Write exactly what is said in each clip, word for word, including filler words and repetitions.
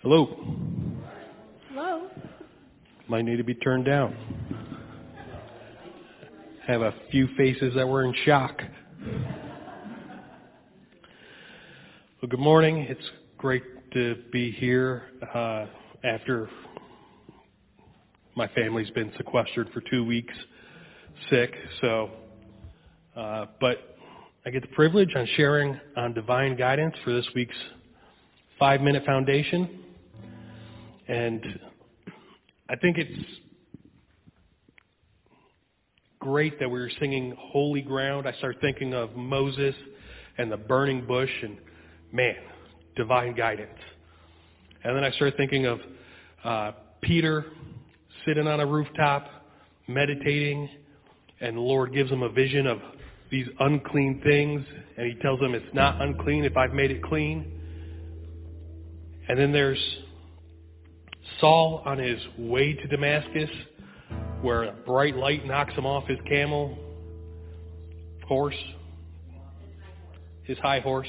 Hello. Hello. Might need to be turned down. Have a few faces that were in shock. Well, good morning. It's great to be here uh, after my family's been sequestered for two weeks, sick. So, uh, but I get the privilege on sharing on divine guidance for this week's five-minute foundation. And I think it's great that we were singing Holy Ground. I start thinking of Moses and the burning bush and, man, divine guidance. And then I start thinking of uh, Peter sitting on a rooftop, meditating, and the Lord gives him a vision of these unclean things, and he tells him it's not unclean if I've made it clean. And then there's Saul on his way to Damascus, where a bright light knocks him off his camel horse, his high horse,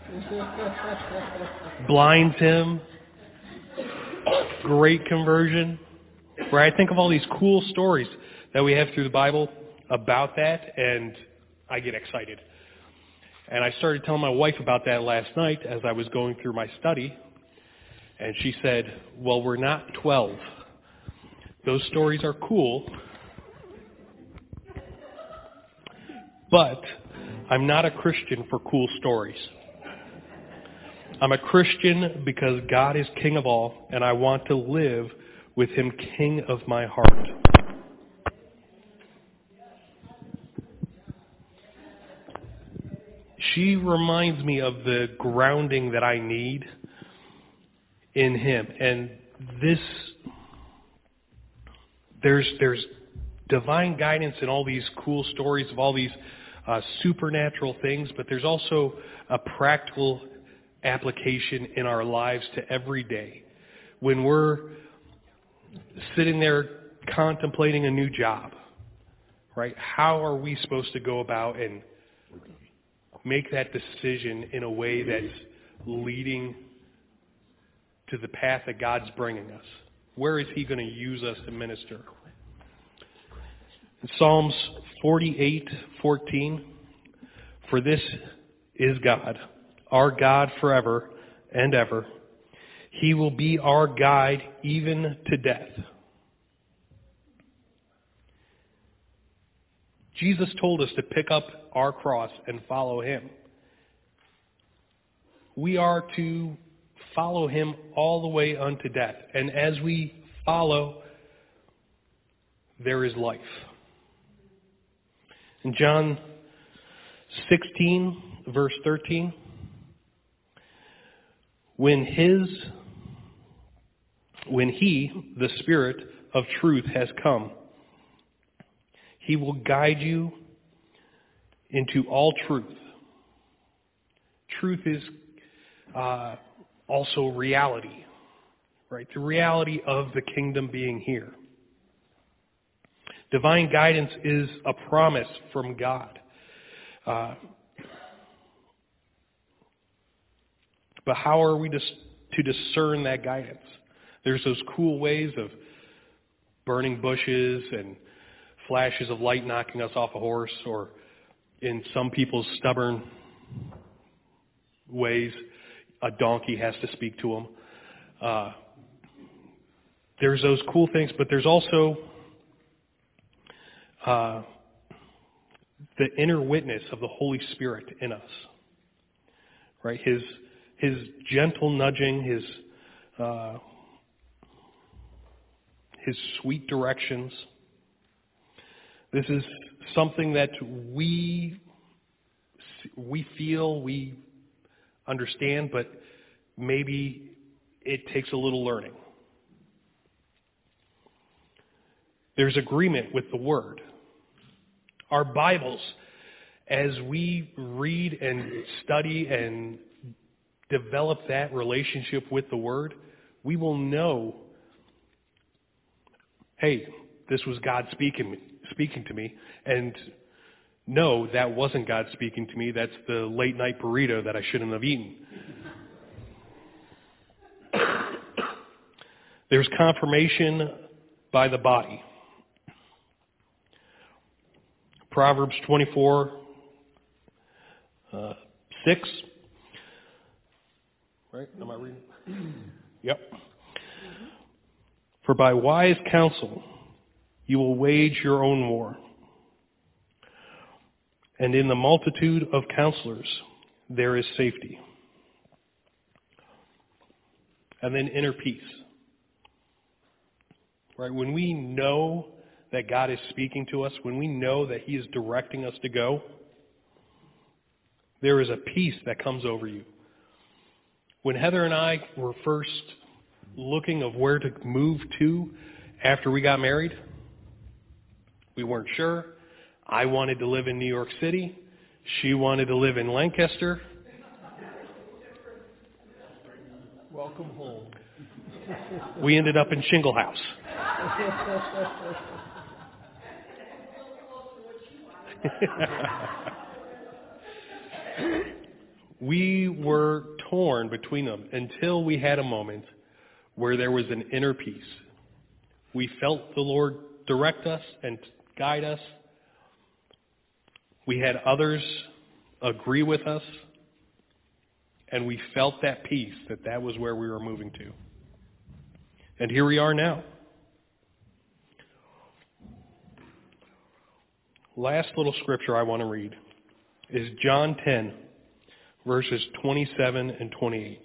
blinds him. Great conversion. Where I think of all these cool stories that we have through the Bible about that, and I get excited. And I started telling my wife about that last night as I was going through my study. And she said, well, we're not twelve. Those stories are cool, but I'm not a Christian for cool stories. I'm a Christian because God is King of all, and I want to live with Him King of my heart. She reminds me of the grounding that I need in Him. And this, there's there's divine guidance in all these cool stories of all these uh, supernatural things, but there's also a practical application in our lives to every day. When we're sitting there contemplating a new job, right? How are we supposed to go about and make that decision in a way that's leading to the path that God's bringing us? Where is He going to use us to minister? In Psalms forty-eight fourteen, for this is God, our God forever and ever. He will be our guide even to death. Jesus told us to pick up our cross and follow Him. We are to follow Him all the way unto death. And as we follow, there is life. In John sixteen, verse thirteen, when his, when He, the Spirit of truth, has come, He will guide you into all truth. Truth is uh, also reality, right? The reality of the kingdom being here. Divine guidance is a promise from God. Uh, but how are we to, to discern that guidance? There's those cool ways of burning bushes and flashes of light knocking us off a horse, or in some people's stubborn ways, a donkey has to speak to them. Uh, there's those cool things, but there's also uh, the inner witness of the Holy Spirit in us, right? His His gentle nudging, His uh, His sweet directions. This is something that we we feel, we understand, but maybe it takes a little learning. There's agreement with the Word. Our Bibles, as we read and study and develop that relationship with the Word, we will know, hey, this was God speaking speaking to me, and no, that wasn't God speaking to me. That's the late night burrito that I shouldn't have eaten. There's confirmation by the body. Proverbs twenty-four, uh, six. Right? Am I reading? Yep. For by wise counsel you will wage your own war, and in the multitude of counselors there is safety. And then inner peace. Right? When we know that God is speaking to us, when we know that He is directing us to go, there is a peace that comes over you. When Heather and I were first looking of where to move to after we got married, we weren't sure. I wanted to live in New York City. She wanted to live in Lancaster. Welcome home. We ended up in Shingle House. We were torn between them until we had a moment where there was an inner peace. We felt the Lord direct us and guide us. We had others agree with us. And we felt that peace, that that was where we were moving to. And here we are now. Last little scripture I want to read is John ten, verses twenty-seven and twenty-eight.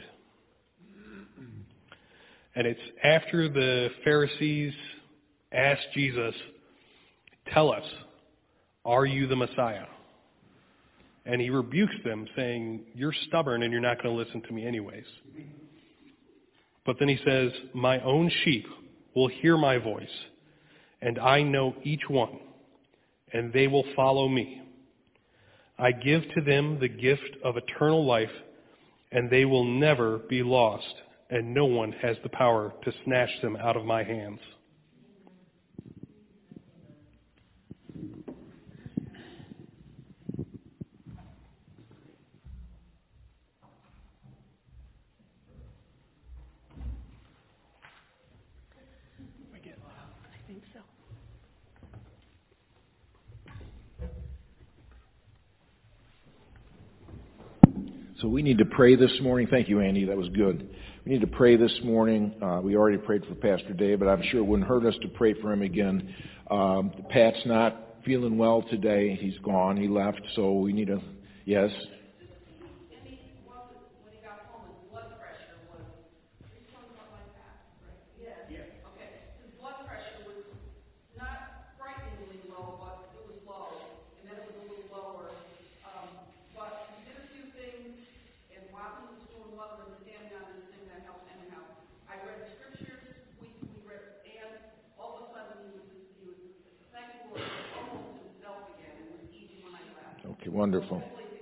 And it's after the Pharisees asked Jesus, "Tell us, are you the Messiah?" And He rebukes them, saying, "You're stubborn and you're not going to listen to me anyways." But then He says, "My own sheep will hear my voice, and I know each one, and they will follow me. I give to them the gift of eternal life, and they will never be lost, and no one has the power to snatch them out of my hands." I think so. So we need to pray this morning. Thank you, Andy. That was good. We need to pray this morning. Uh, we already prayed for Pastor Dave, but I'm sure it wouldn't hurt us to pray for him again. Um, Pat's not feeling well today. He's gone. He left. So we need to, yes. Okay, wonderful.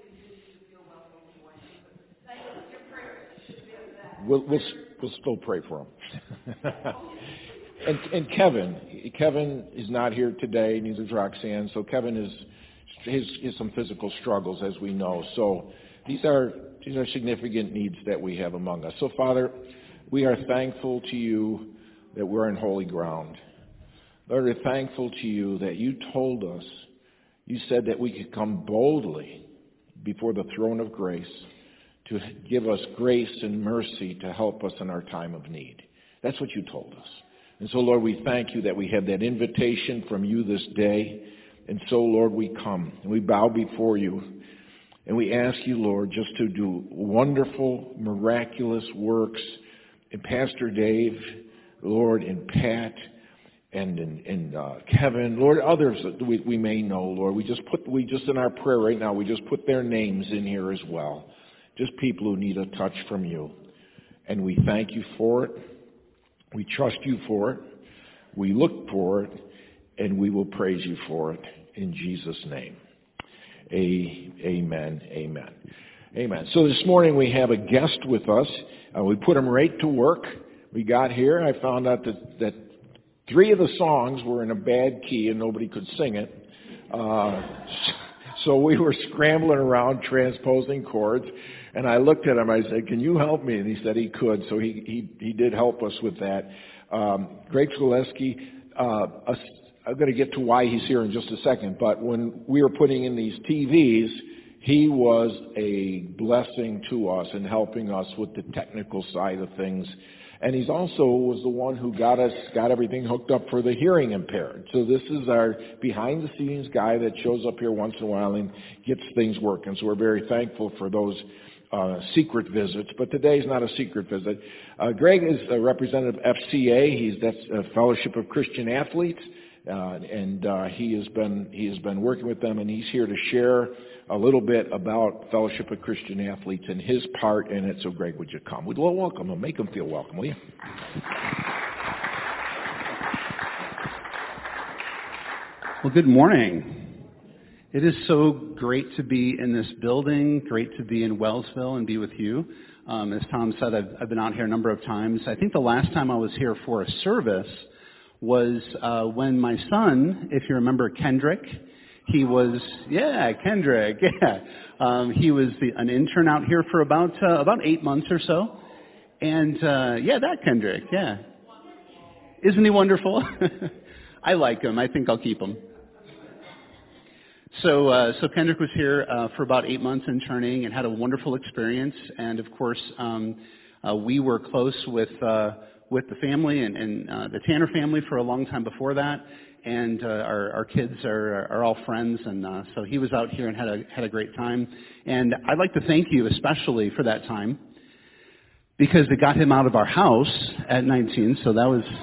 We'll, we'll, we'll still pray for him. and, and Kevin, Kevin is not here today, neither is Roxanne. So Kevin is his, his some physical struggles, as we know. So these are these are significant needs that we have among us. So Father, we are thankful to you that we're in holy ground. Lord, we're thankful to you that you told us, you said that we could come boldly before the throne of grace to give us grace and mercy to help us in our time of need. That's what you told us. And so, Lord, we thank you that we have that invitation from you this day. And so, Lord, we come and we bow before you. And we ask you, Lord, just to do wonderful, miraculous works in Pastor Dave, Lord, in Pat, and in, in uh, Kevin, Lord, others that we, we may know, Lord. We just put, we just in our prayer right now, we just put their names in here as well. Just people who need a touch from you. And we thank you for it. We trust you for it. We look for it. And we will praise you for it in Jesus' name. A, amen. Amen. Amen. So this morning we have a guest with us. Uh, we put him right to work. We got here. I found out that, that three of the songs were in a bad key and nobody could sing it. Uh, So we were scrambling around transposing chords, and I looked at him. I said, "Can you help me?" And he said he could. So he he, he did help us with that. Um, Greg Zaleski, uh, I'm going to get to why he's here in just a second. But when we were putting in these T Vs, he was a blessing to us in helping us with the technical side of things. And he's also was the one who got us, got everything hooked up for the hearing impaired. So this is our behind the scenes guy that shows up here once in a while and gets things working. So we're very thankful for those uh, secret visits. But today's not a secret visit. Uh, Greg is a representative of F C A. He's that's a Fellowship of Christian Athletes. Uh, and uh, he has been he has been working with them, and he's here to share a little bit about Fellowship of Christian Athletes and his part in it. So, Greg, would you come? We'd love welcome him. Make him feel welcome, will you? Well, good morning. It is so great to be in this building. Great to be in Wellsville and be with you. Um, as Tom said, I've, I've been out here a number of times. I think the last time I was here for a service was uh, when my son, if you remember Kendrick, he was, yeah, Kendrick, yeah. Um, he was the, an intern out here for about uh, about eight months or so. And, uh, yeah, that Kendrick, yeah. Isn't he wonderful? I like him. I think I'll keep him. So, uh, so Kendrick was here uh, for about eight months interning and had a wonderful experience. And, of course, um, uh, we were close with uh, with the family and, and uh, the Tanner family for a long time before that. And uh, our, our kids are, are all friends, and uh, so he was out here and had a had a great time. And I'd like to thank you especially for that time, because it got him out of our house at nineteen. So that was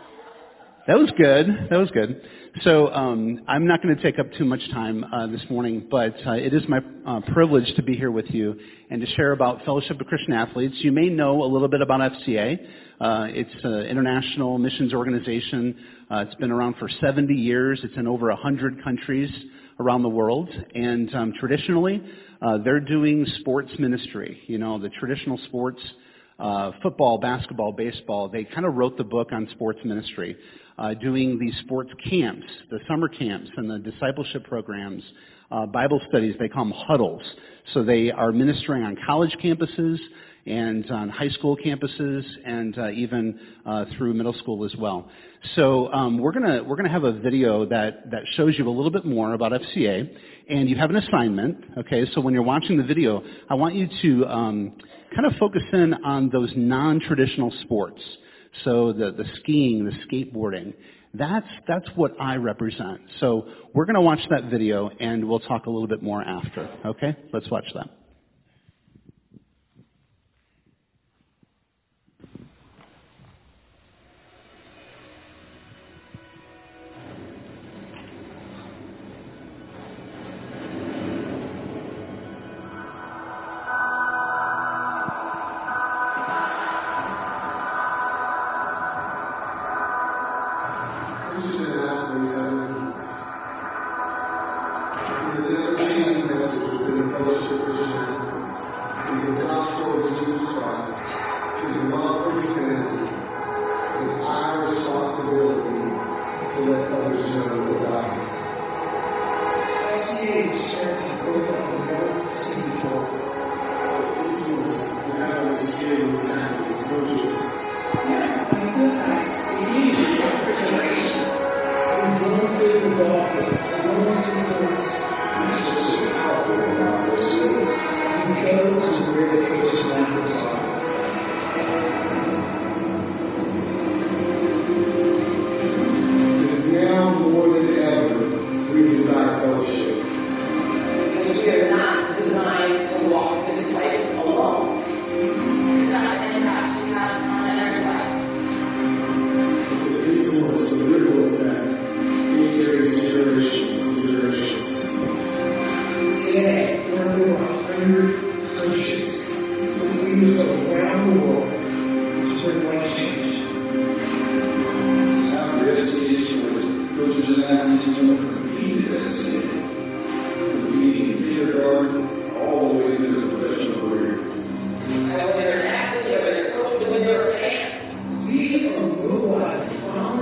that was good. That was good. So um, I'm not going to take up too much time uh, this morning, but uh, it is my uh, privilege to be here with you and to share about Fellowship of Christian Athletes. You may know a little bit about F C A. Uh, it's an international missions organization. Uh, it's been around for seventy years. It's in over one hundred countries around the world. And um, traditionally, uh, they're doing sports ministry. You know, the traditional sports, uh, football, basketball, baseball, they kind of wrote the book on sports ministry. Uh, doing these sports camps, the summer camps and the discipleship programs, uh, Bible studies, they call them huddles. So they are ministering on college campuses and on high school campuses and uh, even uh, through middle school as well. So um, we're gonna we're gonna have a video that that shows you a little bit more about F C A, and you have an assignment. Okay, so when you're watching the video, I want you to um, kind of focus in on those non-traditional sports. So the, the skiing, the skateboarding, that's that's what I represent. So we're going to watch that video, and we'll talk a little bit more after. Okay? Let's watch that.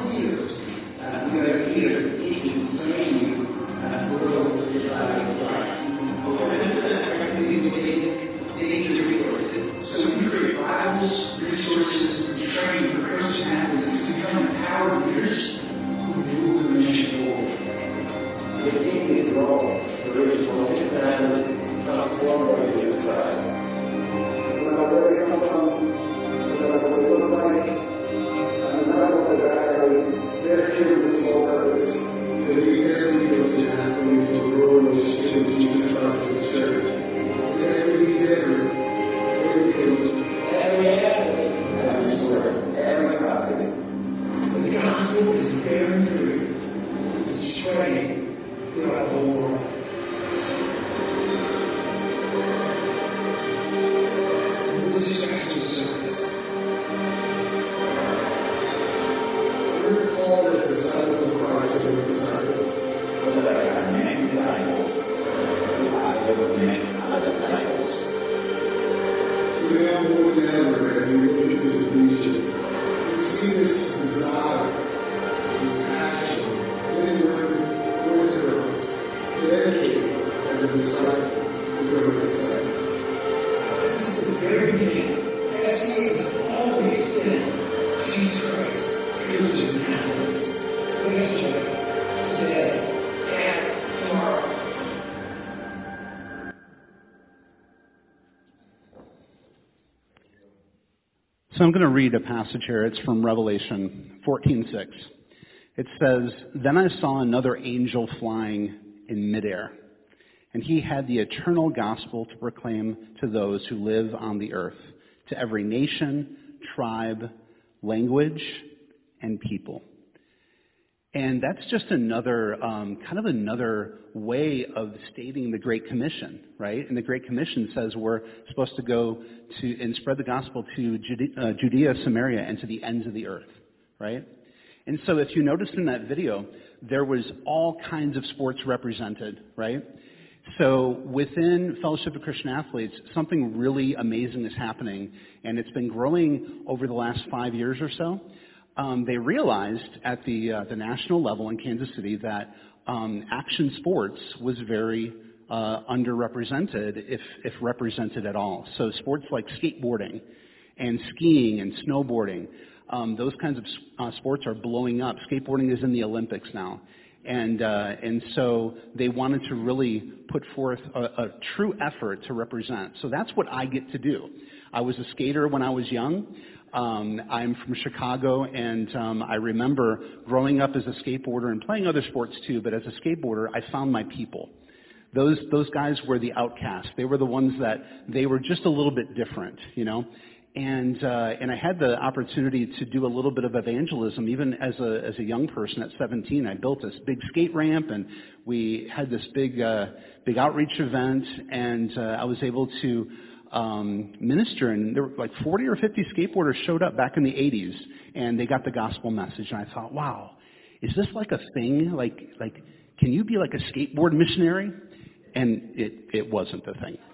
Thank you. So I'm going to read a passage here. It's from Revelation fourteen six. It says, "Then I saw another angel flying in midair, and he had the eternal gospel to proclaim to those who live on the earth, to every nation, tribe, language, and people." And that's just another, um, kind of another way of stating the Great Commission, right? And the Great Commission says we're supposed to go to and spread the gospel to Judea, uh, Judea, Samaria, and to the ends of the earth, right? And so if you noticed in that video, there was all kinds of sports represented, right? So within Fellowship of Christian Athletes, something really amazing is happening, and it's been growing over the last five years or so. Um, they realized at the uh, the national level in Kansas City that um, action sports was very uh, underrepresented, if if represented at all. So sports like skateboarding and skiing and snowboarding, um, those kinds of uh, sports are blowing up. Skateboarding is in the Olympics now. And uh, and so they wanted to really put forth a, a true effort to represent. So that's what I get to do. I was a skater when I was young. Um, I'm from Chicago, and um, I remember growing up as a skateboarder and playing other sports too. But as a skateboarder, I found my people. Those those guys were the outcasts. They were the ones that they were just a little bit different, you know. And uh, and I had the opportunity to do a little bit of evangelism, even as a as a young person at seventeen. I built this big skate ramp, and we had this big uh, big outreach event, and uh, I was able to um, minister. And there were like forty or fifty skateboarders showed up back in the eighties, and they got the gospel message. And I thought, wow, is this like a thing? Like like, can you be like a skateboard missionary? And it it wasn't the thing.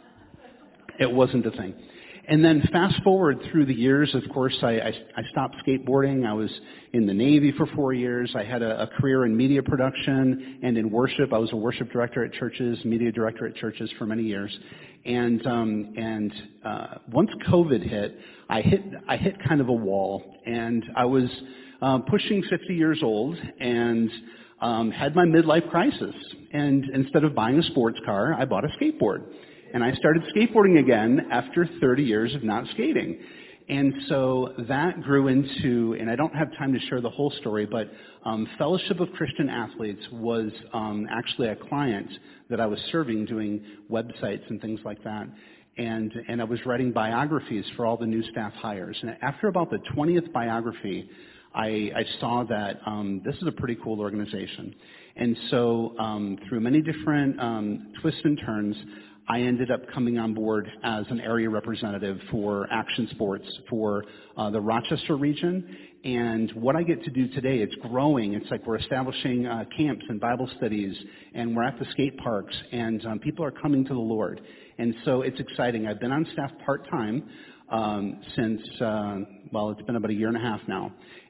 It wasn't the thing. And then fast forward through the years, of course, I, I, I stopped skateboarding. I was in the Navy for four years. I had a, a career in media production and in worship. I was a worship director at churches, media director at churches for many years. And um, and uh, once COVID hit, I hit I hit kind of a wall, and I was uh, pushing fifty years old, and um, had my midlife crisis. And instead of buying a sports car, I bought a skateboard. And I started skateboarding again after thirty years of not skating. And so that grew into, and I don't have time to share the whole story, but um, Fellowship of Christian Athletes was um, actually a client that I was serving doing websites and things like that. And, and I was writing biographies for all the new staff hires. And after about the twentieth biography, I, I saw that um, this is a pretty cool organization. And so um, through many different um, twists and turns, I ended up coming on board as an area representative for action sports for uh, the Rochester region. And what I get to do today, it's growing. It's like we're establishing uh, camps and Bible studies, and we're at the skate parks, and um, people are coming to the Lord. And so it's exciting. I've been on staff part-time um, since, uh, well, it's been about a year and a half now.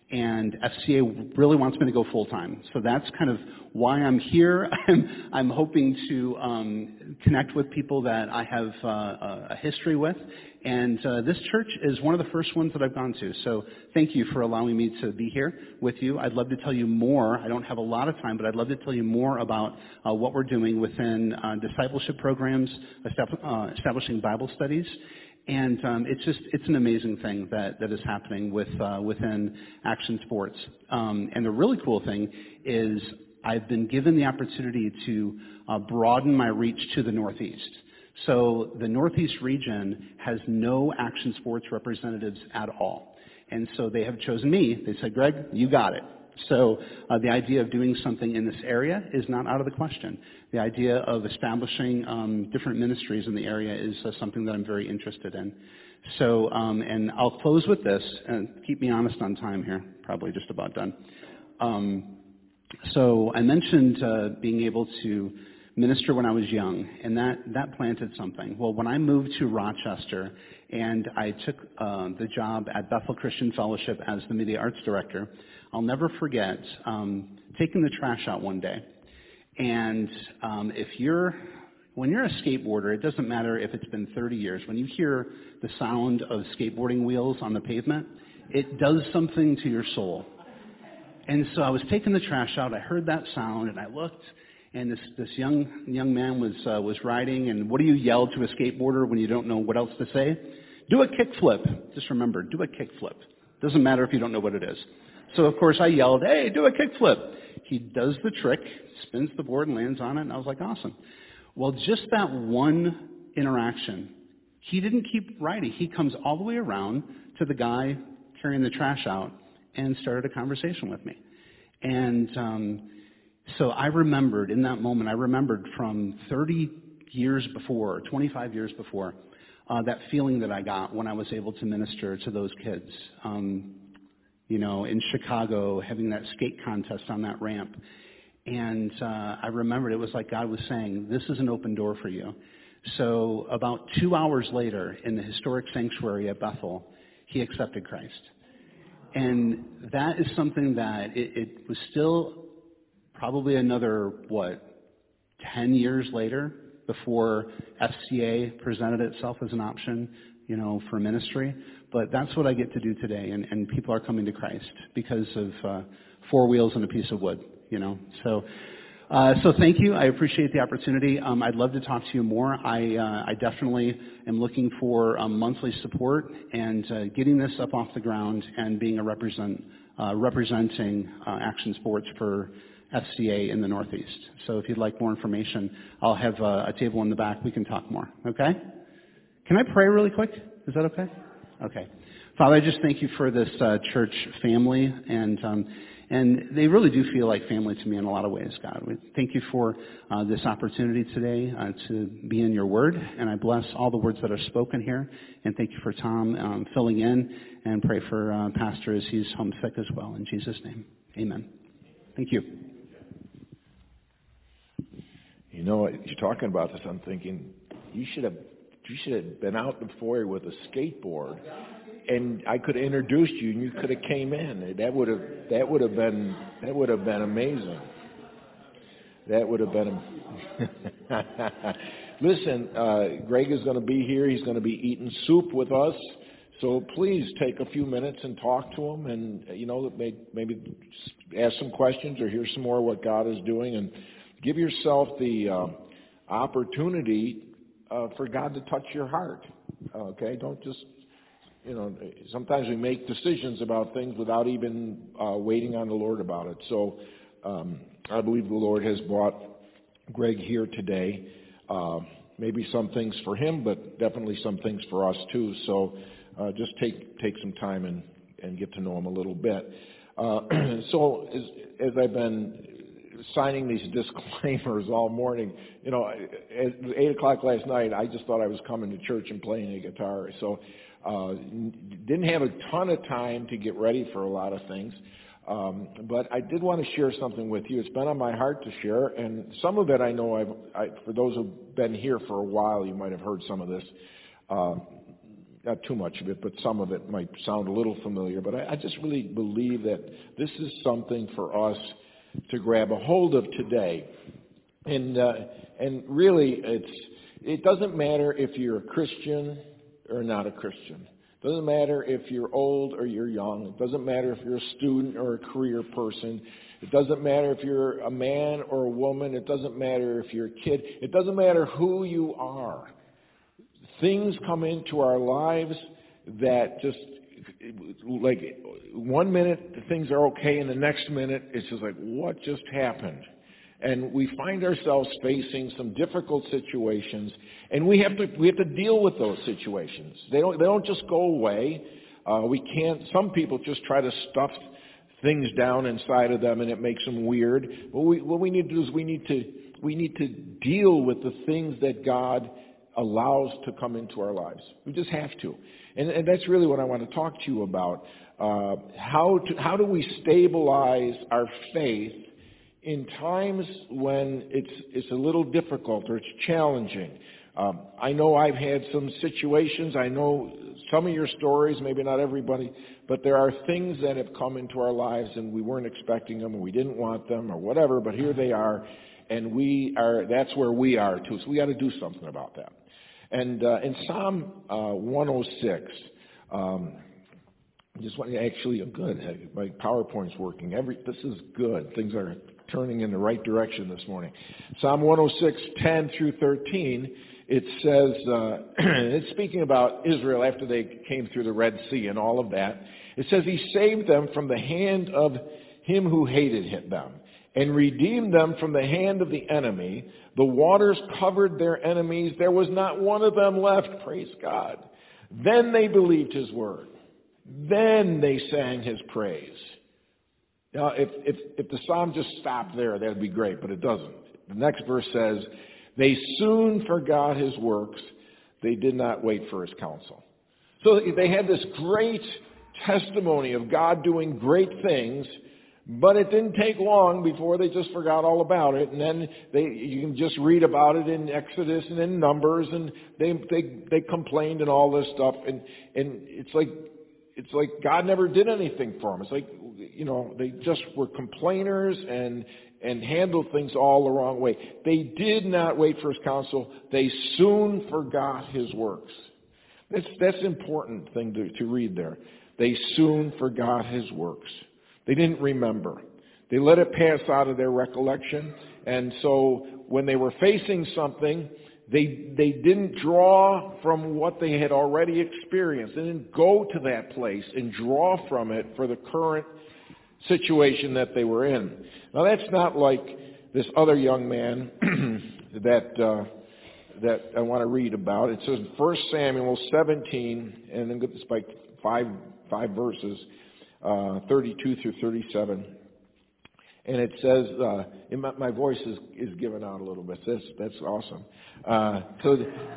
And F C A really wants me to go full-time. So that's kind of why I'm here. I'm, I'm hoping to um, connect with people that I have uh, a history with. And uh, this church is one of the first ones that I've gone to. So thank you for allowing me to be here with you. I'd love to tell you more. I don't have a lot of time, but I'd love to tell you more about uh, what we're doing within uh, discipleship programs, estab- uh, establishing Bible studies. And um, it's just, it's an amazing thing that, that is happening with, uh, within Action Sports. Um, and the really cool thing is I've been given the opportunity to uh, broaden my reach to the Northeast. So the Northeast region has no Action Sports representatives at all. And so they have chosen me. They said, Greg, you got it. So uh, the idea of doing something in this area is not out of the question. The idea of establishing um, different ministries in the area is uh, something that I'm very interested in. So, um, and I'll close with this, and keep me honest on time here, probably just about done. Um, so I mentioned uh, being able to minister when I was young, and that, that planted something. Well, when I moved to Rochester and I took uh, the job at Bethel Christian Fellowship as the Media Arts Director, I'll never forget um, taking the trash out one day. And um, if you're, when you're a skateboarder, it doesn't matter if it's been thirty years. When you hear the sound of skateboarding wheels on the pavement, it does something to your soul. And so I was taking the trash out. I heard that sound, and I looked, and this this young young man was uh, was riding. And what do you yell to a skateboarder when you don't know what else to say? Do a kickflip. Just remember, do a kickflip. Doesn't matter if you don't know what it is. So, of course, I yelled, hey, do a kickflip. He does the trick, spins the board and lands on it, and I was like, awesome. Well, just that one interaction, he didn't keep riding. He comes all the way around to the guy carrying the trash out and started a conversation with me. And um, so I remembered, in that moment, I remembered from thirty years before, twenty-five years before, uh, that feeling that I got when I was able to minister to those kids. Um, you know, in Chicago, having that skate contest on that ramp. And uh, I remembered it was like God was saying, this is an open door for you. So about two hours later, in the historic sanctuary at Bethel, he accepted Christ. And that is something that it, it was still probably another, what, ten years later before F C A presented itself as an option, you know, for ministry. But that's what I get to do today, and, and people are coming to Christ because of uh, four wheels and a piece of wood, you know. So uh, so thank you. I appreciate the opportunity. Um, I'd love to talk to you more. I, uh, I definitely am looking for um, monthly support and uh, getting this up off the ground and being a represent, uh, representing uh, Action Sports for F C A in the Northeast. So if you'd like more information, I'll have uh, a table in the back. We can talk more, okay? Can I pray really quick? Is that okay? Okay. Father, I just thank you for this uh, church family, and um, and they really do feel like family to me in a lot of ways, God. We thank you for uh, this opportunity today uh, to be in your word, and I bless all the words that are spoken here, and thank you for Tom um, filling in, and pray for uh, Pastor as he's homesick as well. In Jesus' name, amen. Thank you. You know, you're talking about this, I'm thinking, you should have You should have been out in the foyer with a skateboard, and I could have introduced you, and you could have came in. That would have that would have been that would have been amazing. That would have been. Listen, uh, Greg is going to be here. He's going to be eating soup with us. So please take a few minutes and talk to him, and you know, maybe ask some questions or hear some more of what God is doing, and give yourself the uh, opportunity. Uh, for God to touch your heart, okay? Don't just, you know, sometimes we make decisions about things without even uh, waiting on the Lord about it. So um, I believe the Lord has brought Greg here today. Uh, maybe some things for him, but definitely some things for us too. So uh, just take take some time and, and get to know him a little bit. Uh, so as, as I've been signing these disclaimers all morning, you know, at eight o'clock last night, I just thought I was coming to church and playing a guitar. So uh, didn't have a ton of time to get ready for a lot of things. Um, but I did want to share something with you. It's been on my heart to share, and some of it I know I've, I, for those who've been here for a while, you might have heard some of this. Uh, not too much of it, but some of it might sound a little familiar. But I, I just really believe that this is something for us to grab a hold of today. And uh, and really, it's it doesn't matter if you're a Christian or not a Christian. It doesn't matter if you're old or you're young. It doesn't matter if you're a student or a career person. It doesn't matter if you're a man or a woman. It doesn't matter if you're a kid. It doesn't matter who you are. Things come into our lives that just, like, one minute things are okay, and the next minute it's just like, what just happened? And we find ourselves facing some difficult situations, and we have to we have to deal with those situations. They don't they don't just go away. Uh, we can't. Some people just try to stuff things down inside of them, and it makes them weird. But we, what we need to do is we need to we need to deal with the things that God allows to come into our lives. We just have to, and, and that's really what I want to talk to you about. Uh, how to how do we stabilize our faith in times when it's it's a little difficult or it's challenging? Um, I know I've had some situations. I know some of your stories, maybe not everybody, but there are things that have come into our lives and we weren't expecting them, or we didn't want them, or whatever. But here they are, and we are. That's where we are too. So we got to do something about that. And uh, in Psalm uh, one oh six, um, I just want to actually good. My PowerPoint's working. Every this is good. Things are turning in the right direction this morning. Psalm one oh six, ten through thirteen. It says, uh, it's speaking about Israel after they came through the Red Sea and all of that. It says, He saved them from the hand of him who hated them, and redeemed them from the hand of the enemy. The waters covered their enemies. There was not one of them left. Praise God. Then they believed His word. Then they sang His praise. Now, if, if, if the psalm just stopped there, that would be great, but it doesn't. The next verse says, they soon forgot His works. They did not wait for His counsel. So they had this great testimony of God doing great things, but it didn't take long before they just forgot all about it. And then they, you can just read about it in Exodus and in Numbers, and they they, they complained and all this stuff. And, and it's like it's like God never did anything for them. It's like, you know, they just were complainers and and handled things all the wrong way. They did not wait for His counsel. They soon forgot His works. That's that's an important thing to, to read there. They soon forgot His works. They didn't remember. They let it pass out of their recollection. And so when they were facing something, they they didn't draw from what they had already experienced. They didn't go to that place and draw from it for the current situation that they were in. Now that's not like this other young man that uh, that I want to read about. It says in First Samuel seventeen, and then it's like five five verses, uh, thirty-two through thirty-seven, and it says, uh, and my, my voice is is giving out a little bit. That's that's awesome. Uh, so,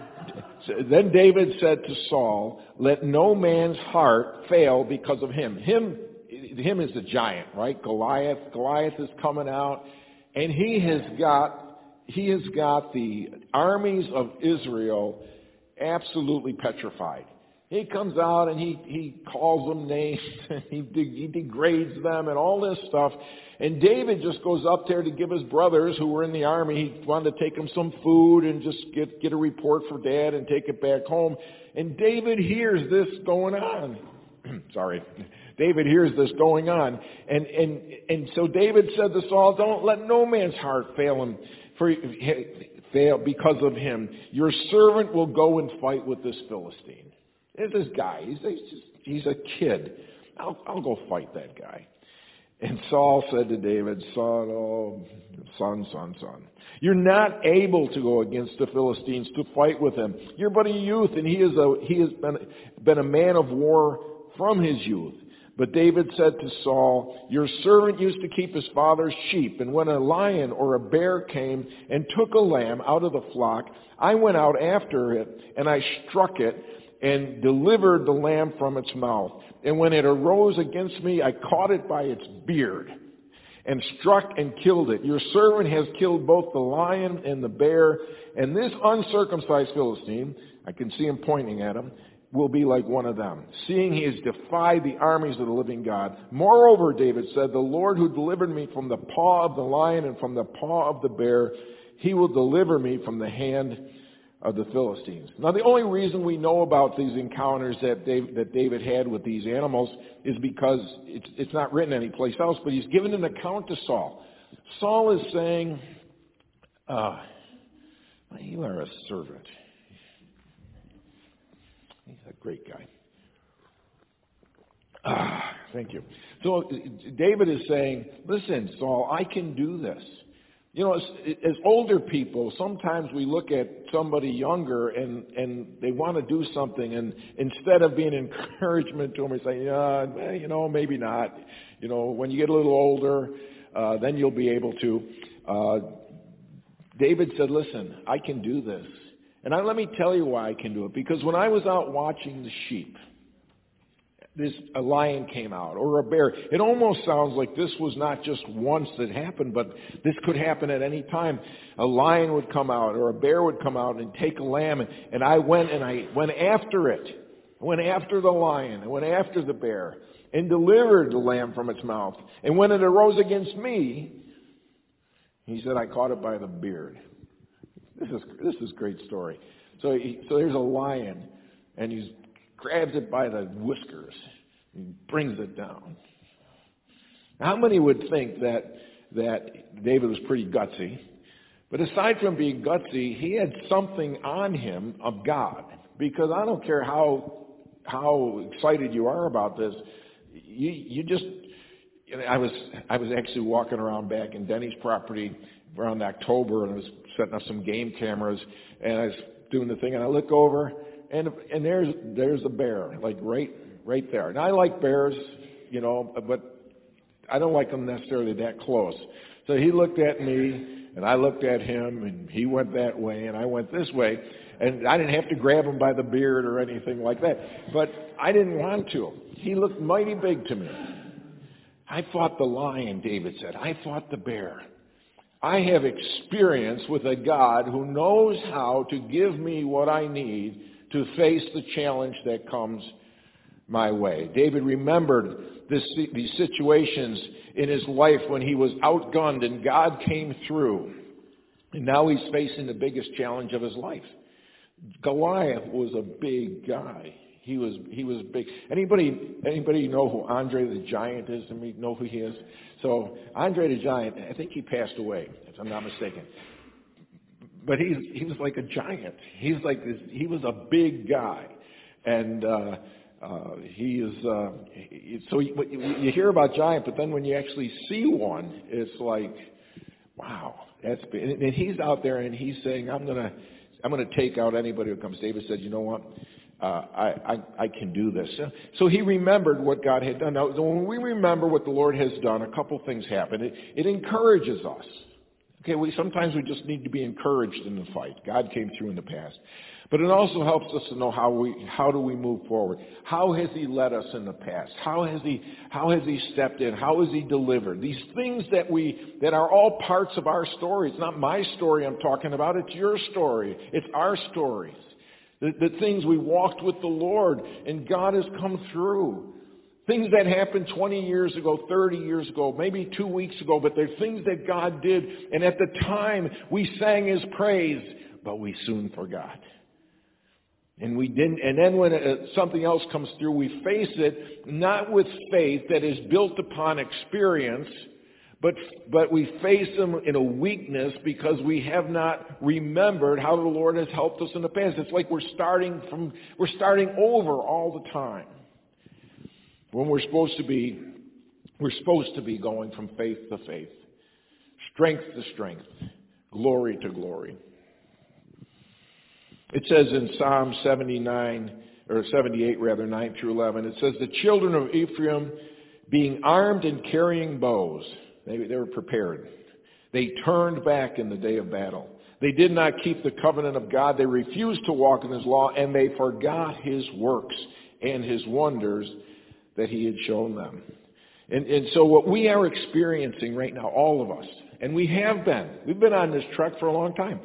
so then David said to Saul, "Let no man's heart fail because of him." Him. Him is the giant, right? Goliath. Goliath is coming out, and he has got he has got the armies of Israel absolutely petrified. He comes out and he he calls them names, and he he degrades them and all this stuff. And David just goes up there to give his brothers who were in the army. He wanted to take them some food and just get get a report for Dad and take it back home. And David hears this going on. Sorry. David hears this going on. And, and, and so David said to Saul, don't let no man's heart fail him for, fail because of him. Your servant will go and fight with this Philistine. There's this guy. He's, he's, just, he's a kid. I'll, I'll go fight that guy. And Saul said to David, son, oh, son, son, son, you're not able to go against the Philistines to fight with him. You're but a youth, and he is a, he has been, been a man of war from his youth. But David said to Saul, your servant used to keep his father's sheep, and when a lion or a bear came and took a lamb out of the flock, I went out after it, and I struck it, and delivered the lamb from its mouth. And when it arose against me, I caught it by its beard, and struck and killed it. Your servant has killed both the lion and the bear, and this uncircumcised Philistine, I can see him pointing at him, will be like one of them, seeing he has defied the armies of the living God. Moreover, David said, the Lord who delivered me from the paw of the lion and from the paw of the bear, he will deliver me from the hand of the Philistines. Now, the only reason we know about these encounters that David, that David had with these animals is because it's, it's not written anyplace else, but he's given an account to Saul. Saul is saying, uh, you are a servant. He's a great guy. Ah, thank you. So David is saying, listen, Saul, I can do this. You know, as, as older people, sometimes we look at somebody younger and, and they want to do something, and instead of being encouragement to them, we say, yeah, well, you know, maybe not. You know, when you get a little older, uh, then you'll be able to. Uh, David said, listen, I can do this. And I, let me tell you why I can do it. Because when I was out watching the sheep, this a lion came out, or a bear. It almost sounds like this was not just once that happened, but this could happen at any time. A lion would come out, or a bear would come out and take a lamb, and, and I went and I went after it. I went after the lion. I went after the bear and delivered the lamb from its mouth. And when it arose against me, he said, I caught it by the beard. This is this is a great story. So he, so there's a lion, and he grabs it by the whiskers and brings it down. How many would think that that David was pretty gutsy? But aside from being gutsy, he had something on him of God. Because I don't care how how excited you are about this, you you just. I was I was actually walking around back in Denny's property around October, and I was setting up some game cameras, and I was doing the thing, and I look over, and and there's there's a bear, like right right there. And I like bears, you know, but I don't like them necessarily that close. So he looked at me, and I looked at him, and he went that way, and I went this way, and I didn't have to grab him by the beard or anything like that, but I didn't want to. He looked mighty big to me. I fought the lion, David said. I fought the bear. I have experience with a God who knows how to give me what I need to face the challenge that comes my way. David remembered this, these situations in his life when he was outgunned and God came through. And now he's facing the biggest challenge of his life. Goliath was a big guy. He was he was big. Anybody anybody know who Andre the Giant is? I mean, know who he is? So Andre the Giant, I think he passed away, if I'm not mistaken. But he's he was like a giant. He's like this. He was a big guy, and uh, uh, he is. Uh, he, so you, you hear about giant, but then when you actually see one, it's like, wow, that's big. And, and he's out there, and he's saying, "I'm gonna I'm gonna take out anybody who comes." David said, "You know what? Uh, I, I, I can do this." So he remembered what God had done. Now, when we remember what the Lord has done, a couple things happen. It, it encourages us. Okay, we sometimes we just need to be encouraged in the fight. God came through in the past. But it also helps us to know how we how do we move forward. How has He led us in the past? How has He how has He stepped in? How has He delivered? These things that we that are all parts of our story. It's not my story I'm talking about, it's your story. It's our stories. The, the things we walked with the Lord, and God has come through. Things that happened twenty years ago, thirty years ago, maybe two weeks ago, but they're things that God did, and at the time we sang His praise, but we soon forgot. And we didn't. And then when uh, something else comes through, we face it not with faith that is built upon experience, But but we face them in a weakness because we have not remembered how the Lord has helped us in the past. It's like we're starting from we're starting over all the time. When we're supposed to be we're supposed to be going from faith to faith, strength to strength, glory to glory. It says in Psalm seventy-nine or seventy-eight rather, nine through eleven, it says, "The children of Ephraim, being armed and carrying bows," They, they were prepared. They turned back in the day of battle. They did not keep the covenant of God. They refused to walk in His law, and they forgot His works and His wonders that He had shown them. And, and so what we are experiencing right now, all of us, and we have been, we've been on this trek for a long time.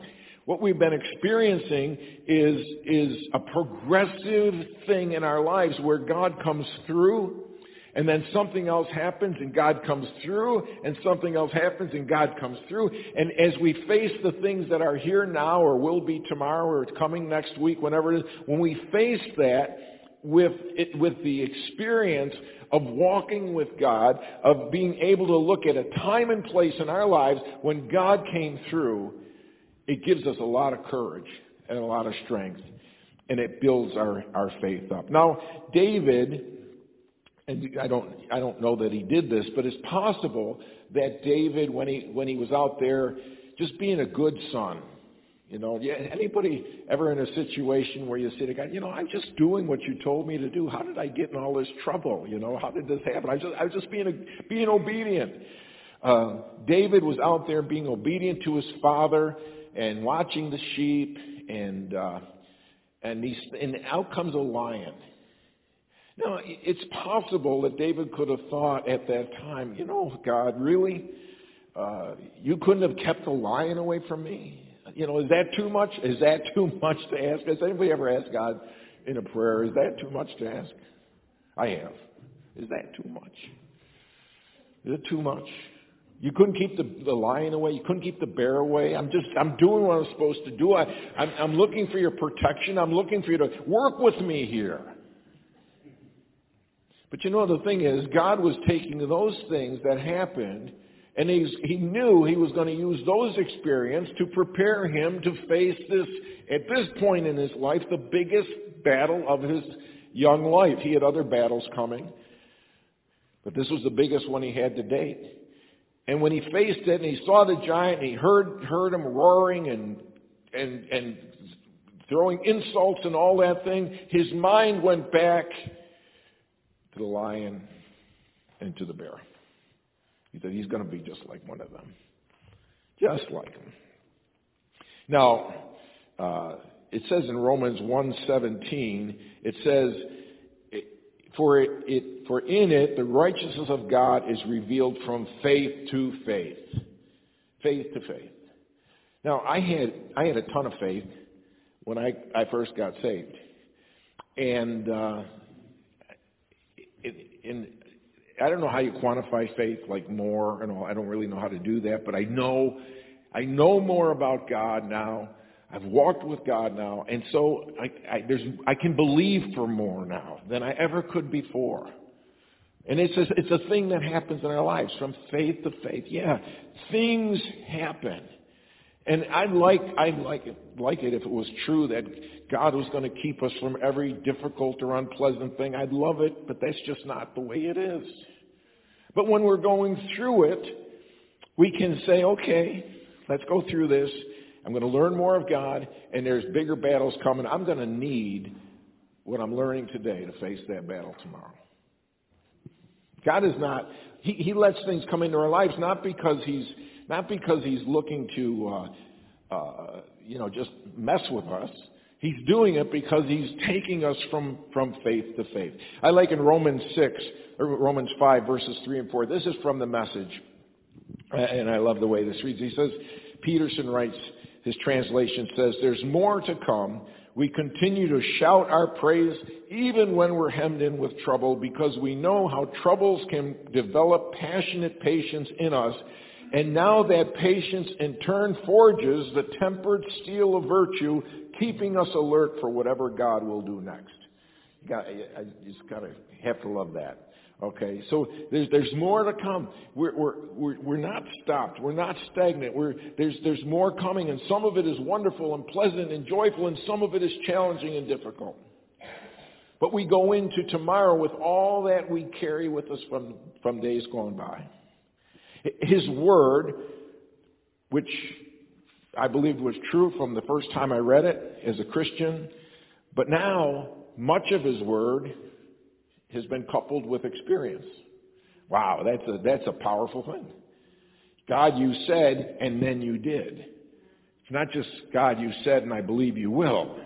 What we've been experiencing is, is a progressive thing in our lives where God comes through, and then something else happens and God comes through, and something else happens and God comes through. And as we face the things that are here now or will be tomorrow or it's coming next week, whenever it is, when we face that with it, with the experience of walking with God, of being able to look at a time and place in our lives when God came through, it gives us a lot of courage and a lot of strength, and it builds our, our faith up. Now, David, and I don't I don't know that he did this, but it's possible that David, when he when he was out there, just being a good son, you know, yeah, anybody ever in a situation where you say to God, you know, I'm just doing what you told me to do. How did I get in all this trouble? You know, how did this happen? I was just I was just being a, being obedient. Uh, David was out there being obedient to his father and watching the sheep, and uh, and these and out comes a lion. Now, it's possible that David could have thought at that time, you know, God, really? Uh, you couldn't have kept the lion away from me? You know, is that too much? Is that too much to ask? Has anybody ever asked God in a prayer, is that too much to ask? I have. Is that too much? Is it too much? You couldn't keep the, the lion away. You couldn't keep the bear away. I'm just, I'm doing what I'm supposed to do. I, I'm, I'm looking for your protection. I'm looking for you to work with me here. But you know, the thing is, God was taking those things that happened, and he's, he knew he was going to use those experiences to prepare him to face this, at this point in his life, the biggest battle of his young life. He had other battles coming, but this was the biggest one he had to date. And when he faced it and he saw the giant and he heard heard him roaring and and and throwing insults and all that thing, his mind went back to the lion and to the bear. He said he's going to be just like one of them. Just like him. Now, uh, it says in Romans one seventeen, it says, For it, it, for in it the righteousness of God is revealed from faith to faith. Faith to faith. Now, I had I had a ton of faith when I, I first got saved. And, uh, it, in, I don't know how you quantify faith, like more, and all. I don't really know how to do that, but I know, I know more about God now. I've walked with God now, and so I, I, there's, I can believe for more now than I ever could before. And it's a, it's a thing that happens in our lives, from faith to faith. Yeah, things happen. And I'd like, I'd like it, like it if it was true that God was going to keep us from every difficult or unpleasant thing. I'd love it, but that's just not the way it is. But when we're going through it, we can say, okay, let's go through this. I'm going to learn more of God, and there's bigger battles coming. I'm going to need what I'm learning today to face that battle tomorrow. God is not, He, he lets things come into our lives not because He's, not because He's looking to, uh, uh, you know, just mess with us. He's doing it because He's taking us from, from faith to faith. I like in Romans six, or Romans five, verses three and four. This is from the Message, and I love the way this reads. He says, Peterson writes, his translation says, there's more to come. We continue to shout our praise even when we're hemmed in with trouble, because we know how troubles can develop passionate patience in us. And now that patience in turn forges the tempered steel of virtue, keeping us alert for whatever God will do next. You got, I just gotta have to love that. Okay, so there's there's more to come. We're we're we're, we're not stopped. We're not stagnant. We're there's there's more coming, and some of it is wonderful and pleasant and joyful, and some of it is challenging and difficult. But we go into tomorrow with all that we carry with us from from days gone by. His word, which I believed was true from the first time I read it as a Christian, but now much of His word has been coupled with experience. Wow, that's a that's a powerful thing. God, you said, and then you did. It's not just God, you said, and I believe you will.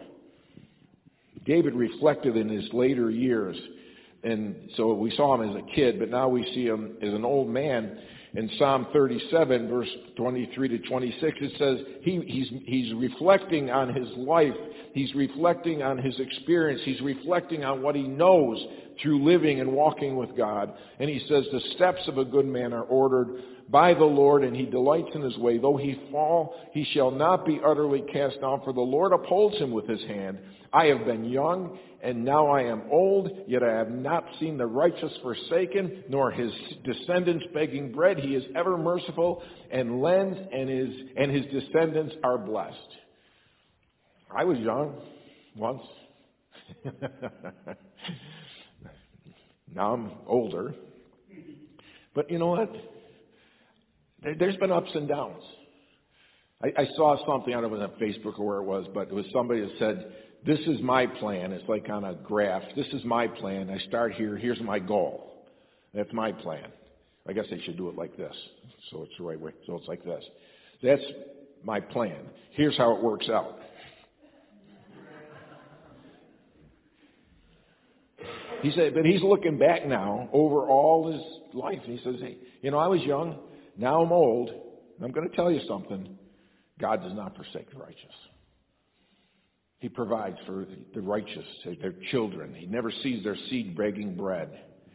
David reflected in his later years, and so we saw him as a kid, but now we see him as an old man. in Psalm thirty-seven, verse twenty-three to twenty-six, it says he, he's, he's reflecting on his life. He's reflecting on his experience. He's reflecting on what he knows through living and walking with God. And he says, the steps of a good man are ordered by the Lord, and he delights in his way. Though he fall, he shall not be utterly cast down, for the Lord upholds him with his hand. I have been young, and now I am old, yet I have not seen the righteous forsaken, nor his descendants begging bread. He is ever merciful and lends, and his, and his descendants are blessed. I was young once. Now I'm older. But you know what? There's been ups and downs. I, I saw something, I don't know if it was on Facebook or where it was, but it was somebody that said, this is my plan. It's like on a graph. This is my plan. I start here. Here's my goal. That's my plan. I guess I should do it like this. So it's the right way. So it's like this. That's my plan. Here's how it works out. He said, but he's looking back now over all his life. He says, hey, you know, I was young. Now I'm old. And I'm going to tell you something. God does not forsake the righteous. He provides for the righteous, their children. He never sees their seed begging bread.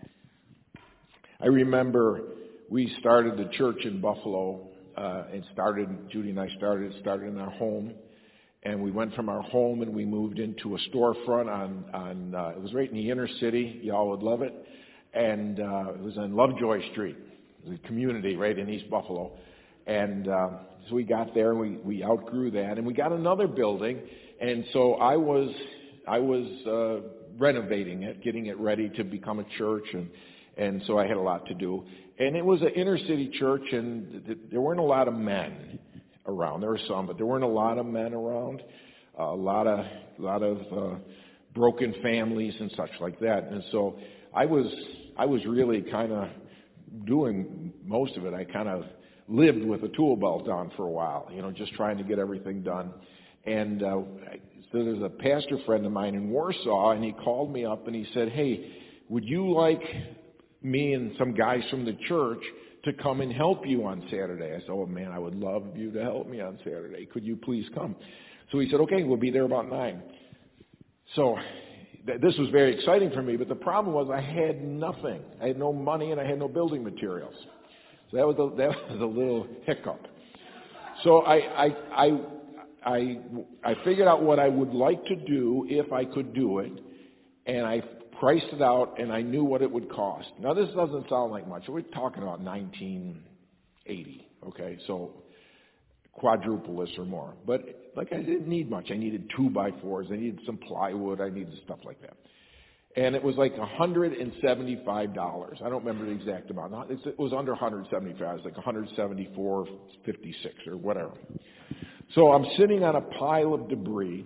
I remember we started the church in Buffalo, uh, and started, Judy and I started, started in our home. And we went from our home and we moved into a storefront on, on uh, it was right in the inner city. Y'all would love it. And uh, it was on Lovejoy Street, the community right in East Buffalo. And uh, so we got there and we, we outgrew that. And we got another building. And so I was I was uh, renovating it, getting it ready to become a church. And, and so I had a lot to do. And it was an inner city church, and th- there weren't a lot of men around. There were some, but there weren't a lot of men around. Uh, a lot of a lot of uh, broken families and such like that. And so I was I was really kind of doing most of it. I kind of lived with a tool belt on for a while, you know, just trying to get everything done. And uh, so there's a pastor friend of mine in Warsaw, and he called me up and he said, "Hey, would you like me and some guys from the church to come and help you on Saturday?" I said, "Oh man, I would love you to help me on Saturday. Could you please come?" So he said, "Okay, we'll be there about nine." So th- this was very exciting for me, but the problem was I had nothing. I had no money and I had no building materials. So that was a, that was a little hiccup. So I, I, I, I, I figured out what I would like to do if I could do it, and I priced it out, and I knew what it would cost. Now, this doesn't sound like much. We're talking about nineteen eighty, okay? So quadruple this or more. But, like, I didn't need much. I needed two by fours. I needed some plywood. I needed stuff like that. And it was like one hundred seventy-five dollars. I don't remember the exact amount. It was under one hundred seventy-five dollars. It was like one hundred seventy-four fifty-six or whatever. So I'm sitting on a pile of debris.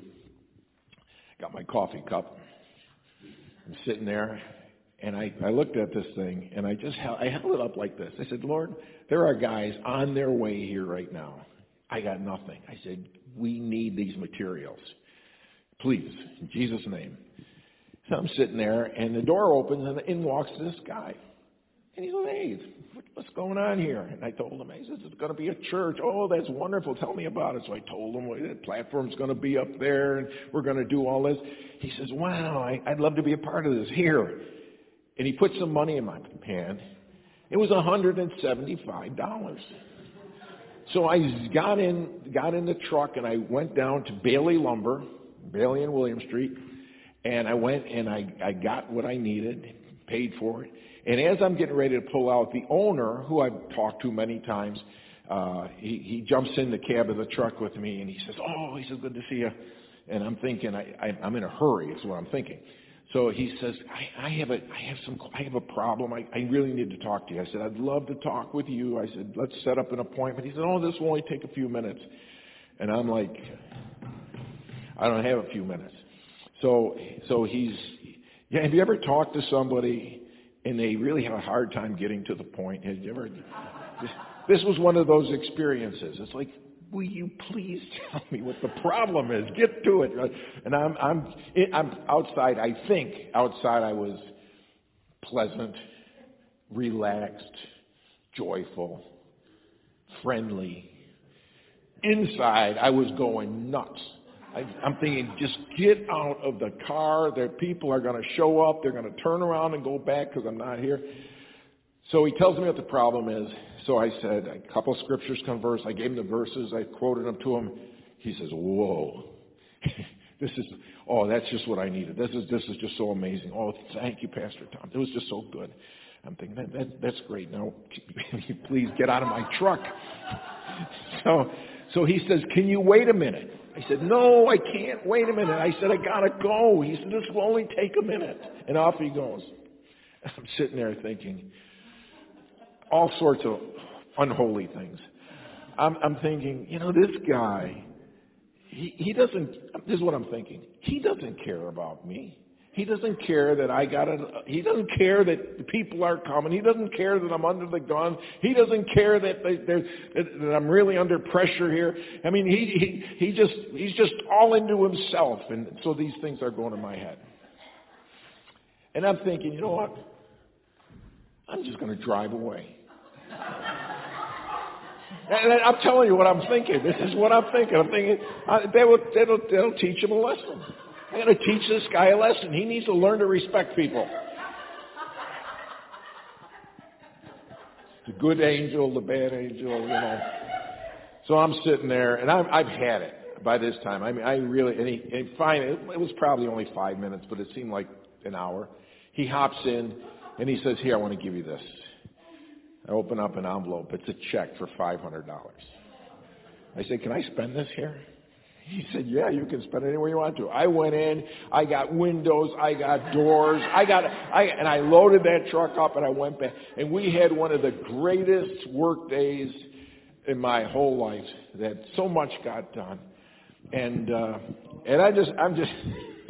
Got my coffee cup. I'm sitting there, and I, I looked at this thing, and I just held, I held it up like this. I said, "Lord, there are guys on their way here right now. I got nothing." I said, "We need these materials. Please, in Jesus' name." So I'm sitting there, and the door opens, and in walks this guy. And he said, "Hey, what's going on here?" And I told him, "He says, it's going to be a church." "Oh, that's wonderful. Tell me about it." So I told him, well, the platform's going to be up there, and we're going to do all this. He says, "Wow, I, I'd love to be a part of this. Here." And he put some money in my hand. It was one hundred seventy-five dollars. So I got in, got in the truck, and I went down to Bailey Lumber, Bailey and William Street, and I went and I, I got what I needed, paid for it. And as I'm getting ready to pull out, the owner, who I've talked to many times, uh, he, he jumps in the cab of the truck with me, and he says, "Oh," he says, "good to see you." And I'm thinking, I, I, I'm in a hurry, is what I'm thinking. So he says, I, I have a, I have some, I have a problem. I, I really need to talk to you." I said, "I'd love to talk with you." I said, "Let's set up an appointment." He said, "Oh, this will only take a few minutes." And I'm like, I don't have a few minutes. So, so he's, yeah, have you ever talked to somebody and they really have a hard time getting to the point? Have you ever, this, this was one of those experiences. It's like, will you please tell me what the problem is? Get to it. And I'm, I'm, I'm outside, I think, outside I was pleasant, relaxed, joyful, friendly. Inside, I was going nuts. I, I'm thinking, just get out of the car. There, people are going to show up. They're going to turn around and go back because I'm not here. So he tells me what the problem is. So I said, a couple of scriptures converse. I gave him the verses. I quoted them to him. He says, whoa. This is, oh, that's just what I needed. This is this is just so amazing. Oh, thank you, Pastor Tom. It was just so good. I'm thinking, that, that, that's great. Now, please get out of my truck. So, so he says, can you wait a minute? I said, no, I can't wait a minute. I said, I got to go. He said, this will only take a minute. And off he goes. I'm sitting there thinking all sorts of unholy things. I'm, I'm thinking, you know, this guy, he, he doesn't, this is what I'm thinking. He doesn't care about me. He doesn't care that I got it. He doesn't care that the people are coming. He doesn't care that I'm under the gun. He doesn't care that, they, that, that I'm really under pressure here. I mean, he, he, he just, he's just all into himself. And so these things are going in my head. And I'm thinking, you know what? I'm just going to drive away. And I'm telling you what I'm thinking. This is what I'm thinking. I'm thinking uh, they will, that'll, that'll teach him a lesson. I'm going to teach this guy a lesson. He needs to learn to respect people. The good angel, the bad angel, you know. So I'm sitting there, and I've, I've had it by this time. I mean, I really, and he, and fine, it, it was probably only five minutes, but it seemed like an hour. He hops in, and he says, here, I want to give you this. I open up an envelope. It's a check for five hundred dollars. I said, can I spend this here? He said, yeah, you can spend it anywhere you want to. I went in, I got windows, I got doors, I got, I, and I loaded that truck up and I went back. And we had one of the greatest work days in my whole life that so much got done. And, uh, and I just, I'm just,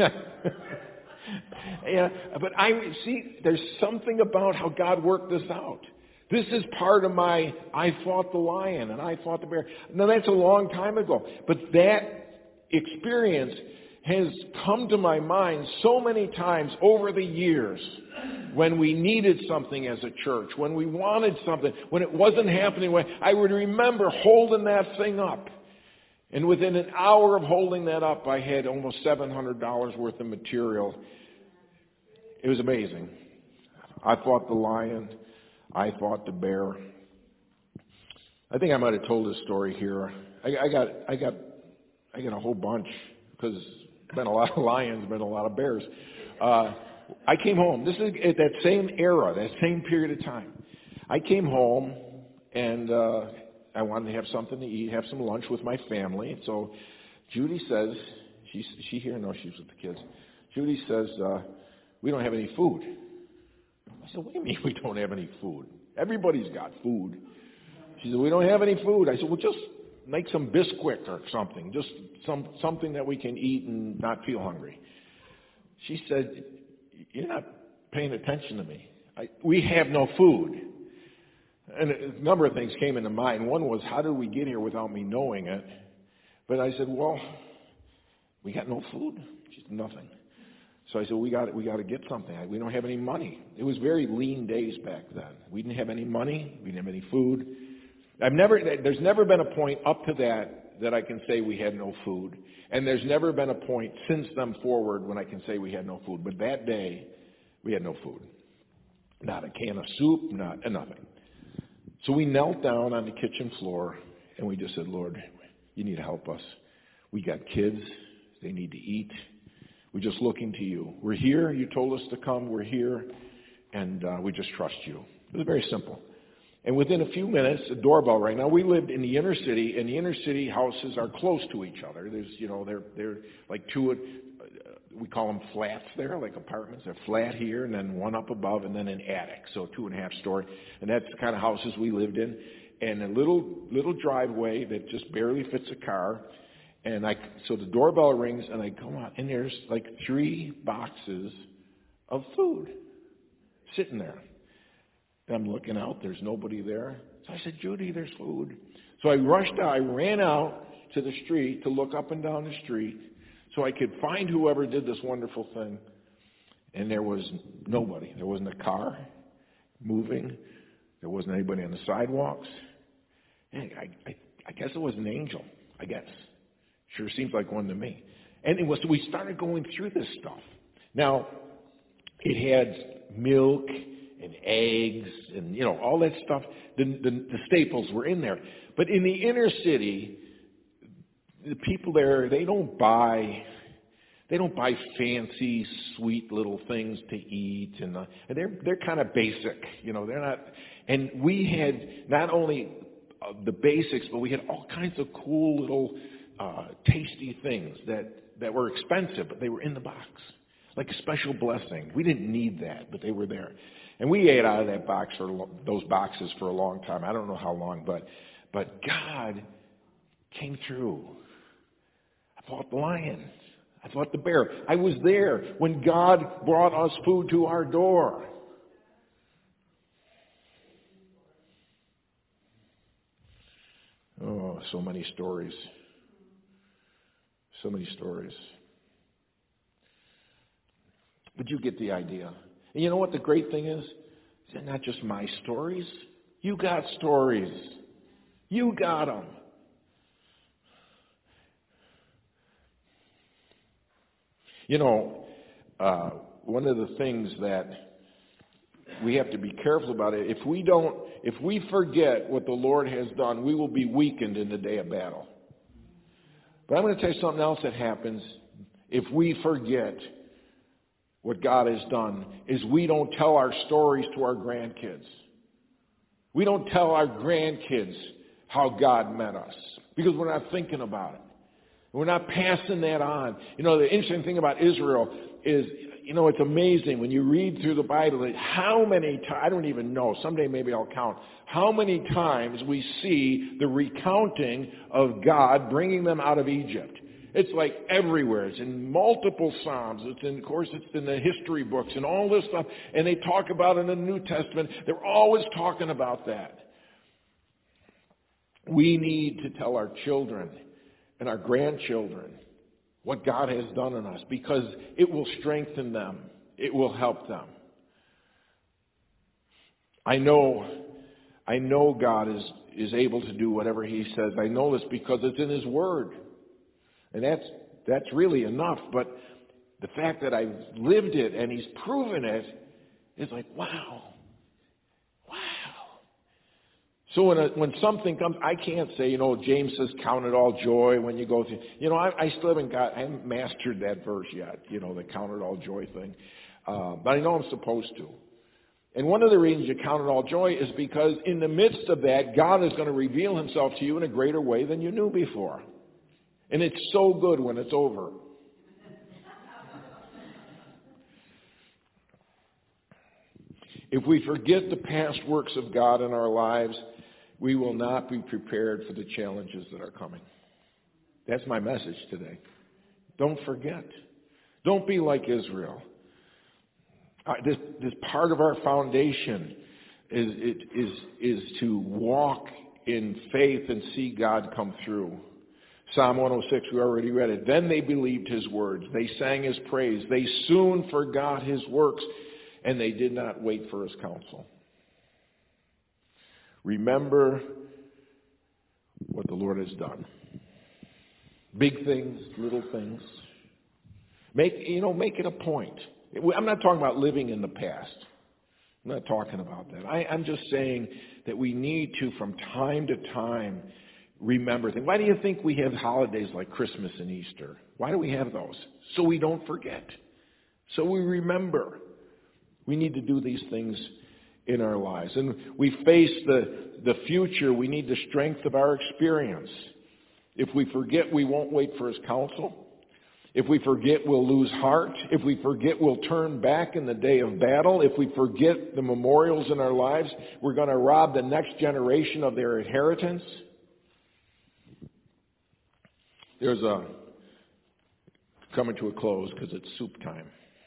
yeah, but I see, there's something about how God worked this out. This is part of my, I fought the lion and I fought the bear. Now that's a long time ago. But that experience has come to my mind so many times over the years when we needed something as a church, when we wanted something, when it wasn't happening. I would remember holding that thing up. And within an hour of holding that up, I had almost seven hundred dollars worth of material. It was amazing. I fought the lion. I fought the bear. I think I might have told this story here. I, I got, I got, I got a whole bunch because there's been a lot of lions, been a lot of bears. Uh, I came home. This is at that same era, that same period of time. I came home and uh, I wanted to have something to eat, have some lunch with my family. So Judy says, she's she here? No, she's with the kids. Judy says, uh, we don't have any food. I said, what do you mean we don't have any food? Everybody's got food. She said, we don't have any food. I said, well, just make some Bisquick or something, just some something that we can eat and not feel hungry. She said, you're not paying attention to me. I, we have no food. And a number of things came into mind. One was, how did we get here without me knowing it? But I said, well, we got no food. She said, nothing. So I said, we got we got to get something. We don't have any money. It was very lean days back then. We didn't have any money. We didn't have any food. I've never. There's never been a point up to that that I can say we had no food, and there's never been a point since then forward when I can say we had no food. But that day, we had no food. Not a can of soup, not nothing. So we knelt down on the kitchen floor and we just said, Lord, you need to help us. We got kids. They need to eat. We're just looking to you. We're here. You told us to come. We're here. And uh, we just trust you. It was very simple. And within a few minutes, the doorbell rang. Now, we lived in the inner city, and the inner city houses are close to each other. There's, you know, they're, they're like two, uh, we call them flats there, like apartments. They're flat here, and then one up above, and then an attic, so two and a half story. And that's the kind of houses we lived in. And a little, little driveway that just barely fits a car. And I, so the doorbell rings, and I go out, and there's like three boxes of food sitting there. And I'm looking out, there's nobody there. So I said, Judy, there's food. So I rushed out, I ran out to the street to look up and down the street so I could find whoever did this wonderful thing. And there was nobody. There wasn't a car moving. There wasn't anybody on the sidewalks. Hey, I, I, I guess it was an angel, I guess. Sure seems like one to me. And it was, so we started going through this stuff. Now, it had milk and eggs and, you know, all that stuff. The, the, the staples were in there. But in the inner city, the people there, they don't buy, they don't buy fancy, sweet little things to eat. And, uh, and they're, they're kind of basic, you know, they're not. And we had not only uh, the basics, but we had all kinds of cool little uh, tasty things that, that were expensive, but they were in the box. Like a special blessing. We didn't need that, but they were there. And we ate out of that box for those boxes for a long time. I don't know how long, but but God came through. I fought the lion. I fought the bear. I was there when God brought us food to our door. Oh, so many stories. So many stories. But you get the idea. And you know what the great thing is? They're not just my stories. You got stories. You got them. You know, uh, one of the things that we have to be careful about it, if we don't, if we forget what the Lord has done, we will be weakened in the day of battle. But I'm going to tell you something else that happens if we forget what God has done, is we don't tell our stories to our grandkids. We don't tell our grandkids how God met us because we're not thinking about it. We're not passing that on. You know, the interesting thing about Israel is, you know, it's amazing when you read through the Bible, how many times, I don't even know, someday maybe I'll count, how many times we see the recounting of God bringing them out of Egypt. It's like everywhere. It's in multiple Psalms. It's in, of course, it's in the history books and all this stuff. And they talk about it in the New Testament. They're always talking about that. We need to tell our children and our grandchildren what God has done in us because it will strengthen them. It will help them. I know, I know God is, is able to do whatever He says. I know this because it's in His Word. And that's that's really enough. But the fact that I've lived it and He's proven it is like, wow. Wow. So when a, when something comes, I can't say, you know, James says, count it all joy when you go through. You know, I, I still haven't got, I haven't mastered that verse yet, you know, the count it all joy thing. Uh, but I know I'm supposed to. And one of the reasons you count it all joy is because in the midst of that, God is going to reveal Himself to you in a greater way than you knew before. And it's so good when it's over. If we forget the past works of God in our lives, we will not be prepared for the challenges that are coming. That's my message today. Don't forget. Don't be like Israel. Uh, this, this part of our foundation is, it, is, is to walk in faith and see God come through. Psalm one oh six, we already read it. Then they believed His words. They sang His praise. They soon forgot His works, and they did not wait for His counsel. Remember what the Lord has done. Big things, little things. Make, you know, make it a point. I'm not talking about living in the past. I'm not talking about that. I, I'm just saying that we need to, from time to time, remember things. Why do you think we have holidays like Christmas and Easter? Why do we have those? So we don't forget. So we remember. We need to do these things in our lives. And we face the, the future. We need the strength of our experience. If we forget, we won't wait for His counsel. If we forget, we'll lose heart. If we forget, we'll turn back in the day of battle. If we forget the memorials in our lives, we're going to rob the next generation of their inheritance. There's a, coming to a close because it's soup time.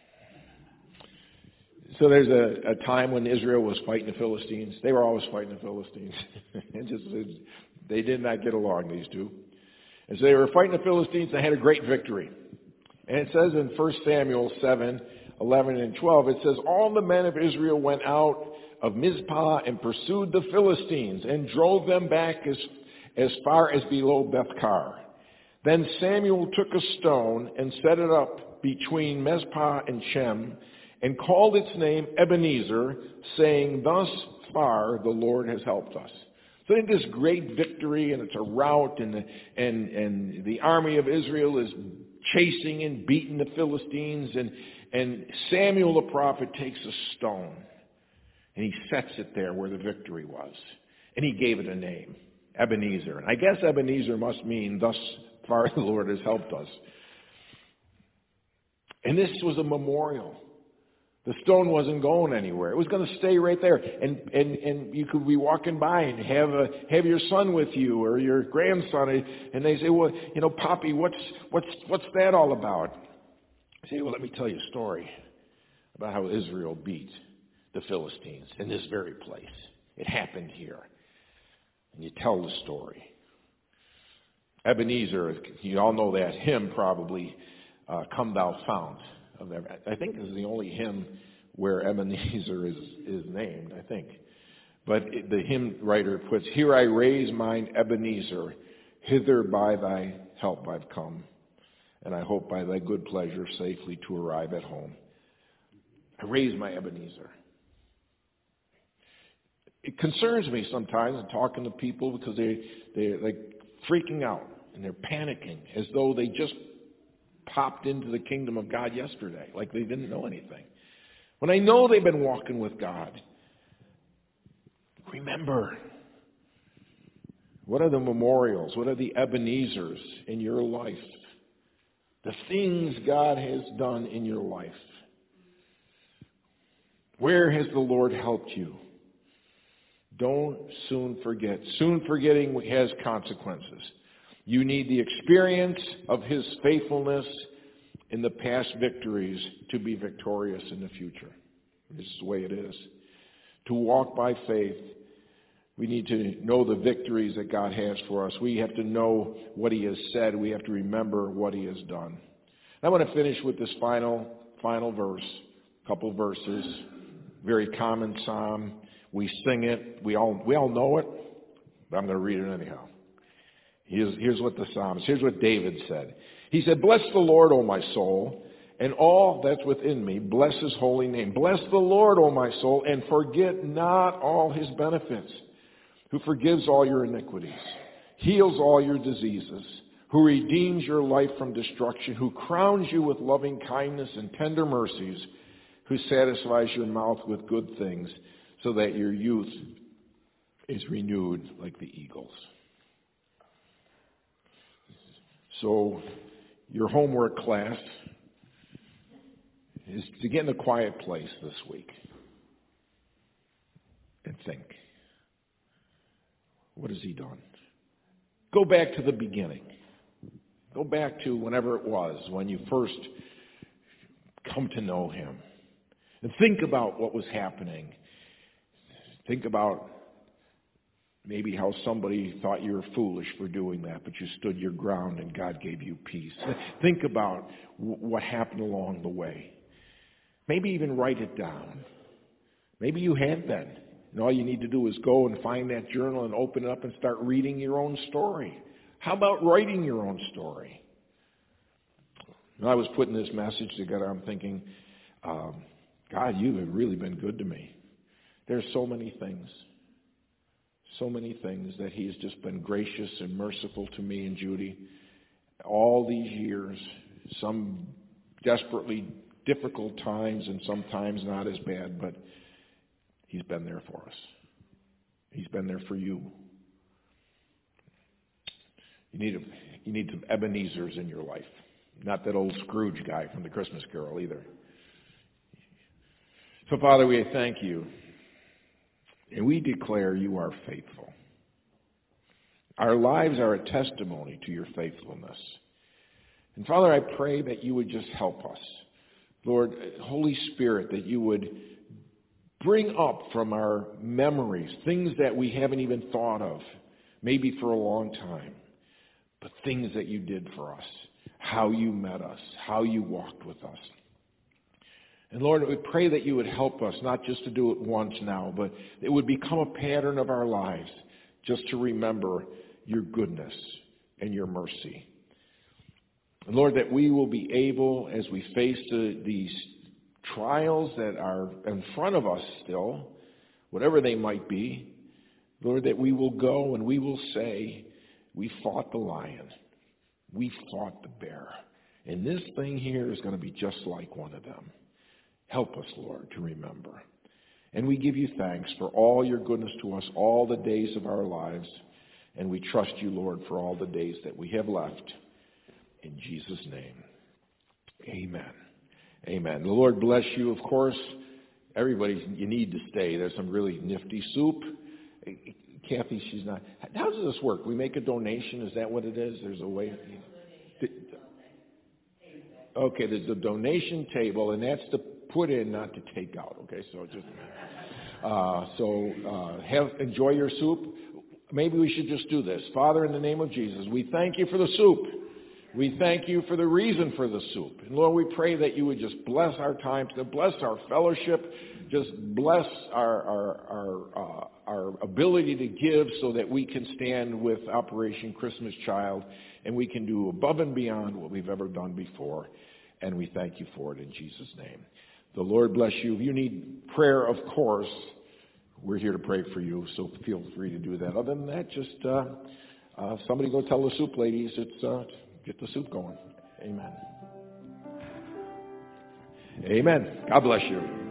So there's a, a time when Israel was fighting the Philistines. They were always fighting the Philistines. It just, it, they did not get along, these two. And so they were fighting the Philistines. They had a great victory. And it says in First Samuel seven, eleven and twelve, it says, all the men of Israel went out of Mizpah and pursued the Philistines and drove them back as, as far as below Bethkar. Then Samuel took a stone and set it up between Mizpah and Shem and called its name Ebenezer, saying, thus far the Lord has helped us. So in this great victory, and it's a rout, and the, and, and the army of Israel is chasing and beating the Philistines, and, and Samuel the prophet takes a stone, and he sets it there where the victory was. And he gave it a name, Ebenezer. And I guess Ebenezer must mean, thus far the Lord has helped us. And this was a memorial. The stone wasn't going anywhere. It was going to stay right there. And, and, and you could be walking by and have a, have your son with you or your grandson. And they say, well, you know, Poppy, what's, what's, what's that all about? I say, well, let me tell you a story about how Israel beat the Philistines in this very place. It happened here. And you tell the story. Ebenezer, you all know that hymn probably, uh, Come Thou Fount. Of every, I think this is the only hymn where Ebenezer is, is named, I think. But it, the hymn writer puts, here I raise mine Ebenezer, hither by thy help I've come, and I hope by thy good pleasure safely to arrive at home. I raise my Ebenezer. It concerns me sometimes in talking to people because they, they're like freaking out and they're panicking as though they just popped into the kingdom of God yesterday, like they didn't know anything. When I know they've been walking with God, remember, what are the memorials? What are the Ebenezers in your life? The things God has done in your life. Where has the Lord helped you? Don't soon forget. Soon forgetting has consequences. You need the experience of His faithfulness in the past victories to be victorious in the future. This is the way it is. To walk by faith, we need to know the victories that God has for us. We have to know what He has said. We have to remember what He has done. I want to finish with this final, final verse, a couple of verses. Very common psalm. We sing it. We all, we all know it, but I'm going to read it anyhow. Here's, here's what the Psalms, here's what David said. He said, bless the Lord, O my soul, and all that's within me. Bless His holy name. Bless the Lord, O my soul, and forget not all His benefits, who forgives all your iniquities, heals all your diseases, who redeems your life from destruction, who crowns you with loving kindness and tender mercies, who satisfies your mouth with good things, so that your youth is renewed like the eagles. So, your homework class is to get in a quiet place this week and think, what has He done? Go back to the beginning. Go back to whenever it was when you first come to know Him. And think about what was happening. Think about maybe how somebody thought you were foolish for doing that, but you stood your ground and God gave you peace. Think about w- what happened along the way. Maybe even write it down. Maybe you have been. And all you need to do is go and find that journal and open it up and start reading your own story. How about writing your own story? When I was putting this message together, I'm thinking, um, God, you have really been good to me. There's so many things. So many things that He has just been gracious and merciful to me and Judy all these years, some desperately difficult times and sometimes not as bad, but He's been there for us. He's been there for you. You need, a, you need some Ebenezers in your life. Not that old Scrooge guy from the Christmas Carol either. So, Father, we thank You. And we declare You are faithful. Our lives are a testimony to Your faithfulness. And Father, I pray that You would just help us. Lord, Holy Spirit, that You would bring up from our memories things that we haven't even thought of, maybe for a long time, but things that You did for us, how You met us, how You walked with us. And Lord, we pray that you would help us, not just to do it once now, but it would become a pattern of our lives, just to remember your goodness and your mercy. And Lord, that we will be able, as we face the, these trials that are in front of us still, whatever they might be, Lord, that we will go and we will say, we fought the lion, we fought the bear, and this thing here is going to be just like one of them. Help us, Lord, to remember. And we give you thanks for all your goodness to us all the days of our lives. And we trust you, Lord, for all the days that we have left. In Jesus' name, amen. Amen. The Lord bless you, of course. Everybody, you need to stay. There's some really nifty soup. Kathy, she's not. How does this work? We make a donation? Is that what it is? There's a way? Okay, there's a donation table, and that's to put in, not to take out. Okay, so just uh, so uh, have enjoy your soup. Maybe we should just do this. Father, in the name of Jesus, we thank you for the soup. We thank you for the reason for the soup. And Lord, we pray that you would just bless our time, to bless our fellowship, just bless our our our, uh, our ability to give, so that we can stand with Operation Christmas Child, and we can do above and beyond what we've ever done before. And we thank you for it in Jesus' name. The Lord bless you. If you need prayer, of course, we're here to pray for you, so feel free to do that. Other than that, just uh, uh, somebody go tell the soup ladies, it's uh, get the soup going. Amen. Amen. God bless you.